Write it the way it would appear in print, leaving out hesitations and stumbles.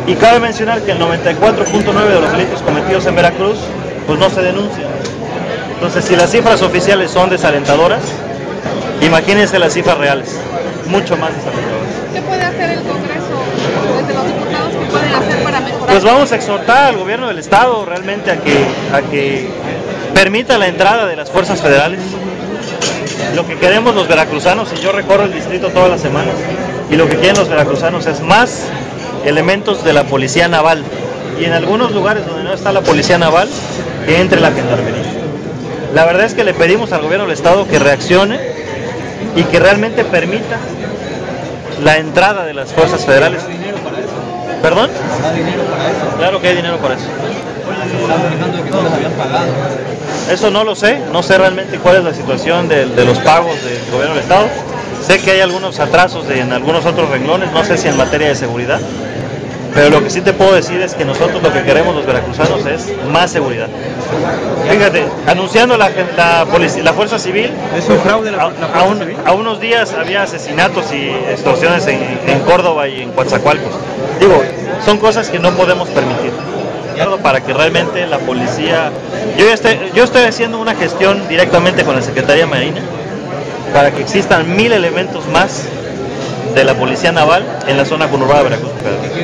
Y cabe mencionar que el 94.9% de los delitos cometidos en Veracruz pues no se denuncian. Entonces, si las cifras oficiales son desalentadoras, imagínense las cifras reales, mucho más desalentadoras. ¿Qué puede hacer el Congreso desde los diputados? ¿Qué pueden hacer para mejorar? Pues vamos a exhortar al gobierno del estado realmente a que permita la entrada de las fuerzas federales. Lo que queremos los veracruzanos, y yo recorro el distrito todas las semanas, y lo que quieren los veracruzanos es más elementos de la policía naval, y en algunos lugares donde no está la policía naval, que entre la gendarmería. La verdad es que le pedimos al gobierno del estado que reaccione y que realmente permita la entrada de las fuerzas federales. ¿Habrá dinero para eso? ¿Perdón? ¿Habrá dinero para eso? Claro que hay dinero para eso. Se estaba manejando de que no les habían pagado. Eso no lo sé, no sé realmente cuál es la situación de los pagos del gobierno del estado. Sé que hay algunos atrasos en algunos otros renglones, no sé si en materia de seguridad, pero lo que sí te puedo decir es que nosotros lo que queremos los veracruzanos es más seguridad. Fíjate, anunciando la Fuerza Civil, ¿Es un fraude la Fuerza Civil? a unos días había asesinatos y extorsiones en Córdoba y en Coatzacoalcos. Digo, son cosas que no podemos permitir. Para que realmente la policía... Yo estoy haciendo una gestión directamente con la Secretaría Marina para que existan 1000 elementos más de la Policía Naval en la zona conurbada de Veracruz.